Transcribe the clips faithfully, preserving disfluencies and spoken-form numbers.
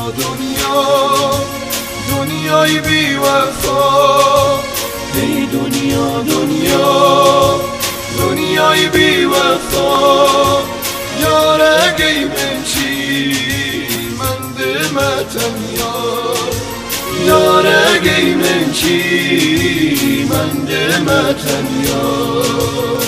دنیا دنیای بی وفا، ای دنیا دنیا دنیای بی وفا، یار اگه من چی من دمتم یار، یار اگه من چی من دمتم یار.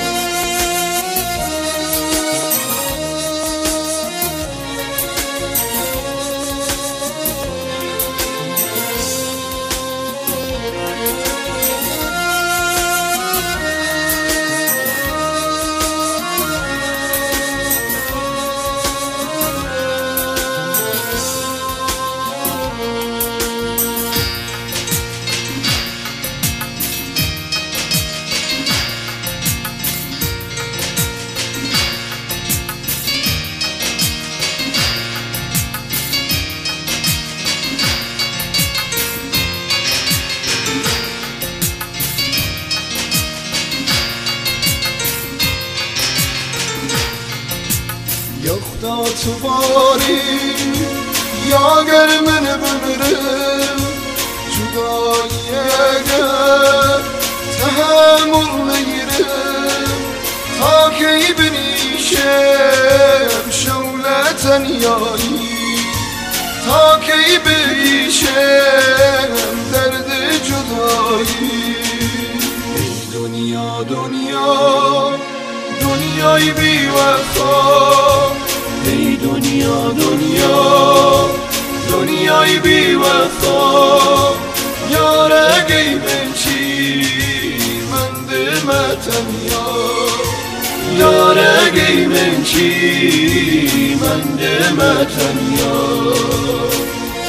یختا تو باری یا اگر من بمیرم، جدایی اگر تحمل نگیرم، تا کی بنیشم شعله تنیایی، تا کی بریشم درد جدایی. ای دنیا دنیا دنیای بی وفا، ای دنیا دنیا دنیای بی وفا، یار اگه من چی من دمتم یار، یار اگه من چی من دمتم یار.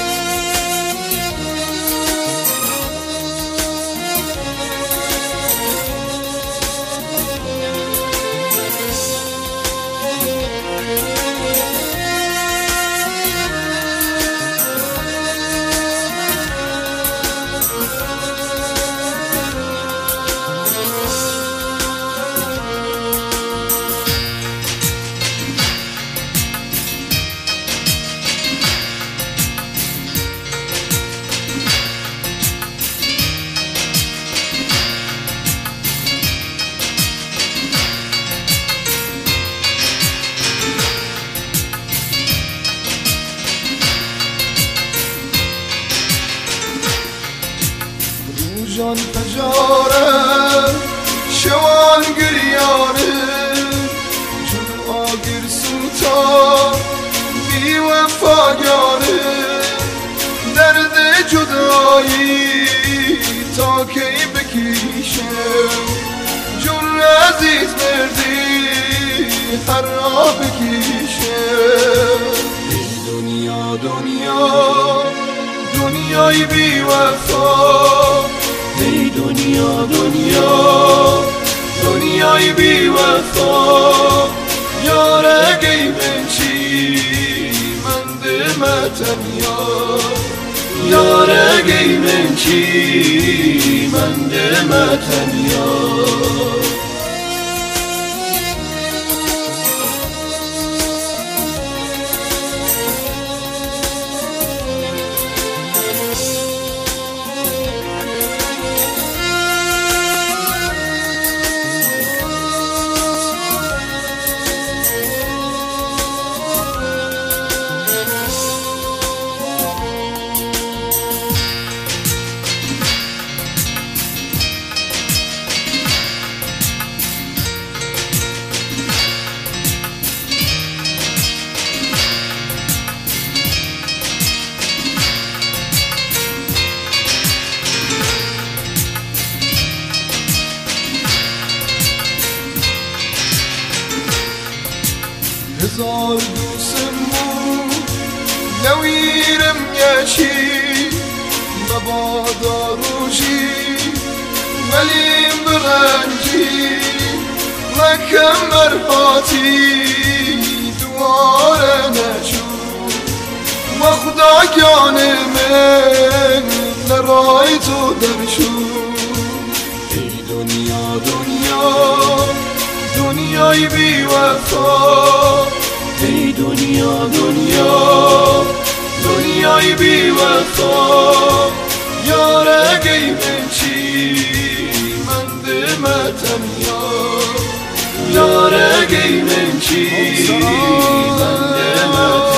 جان فجاره شوان گریاره، جون آگر سوتا بی وفاگاره، درد جدایی تا کی بکیشم، جون عزیز مردی هر را بکیشم. ای دنیا دنیا دنیای بی وفا، ای دنیا دنیا دنیای بی وفا، یار اگه من چی من دمتم یار، یار اگه من چی من دمتم یار. هزار دوستم بود نویرم یشی مبادا روشی ولی برنجی لکم مرحاتی دواره نشو و خدا جان من نرای تو درشو. ای دنیا دنیا دنیای بی وفا، ای دنیا دنیا دنیای بی وفا یاره گی من چی من دمتم یار یاره گی من چی من دمتم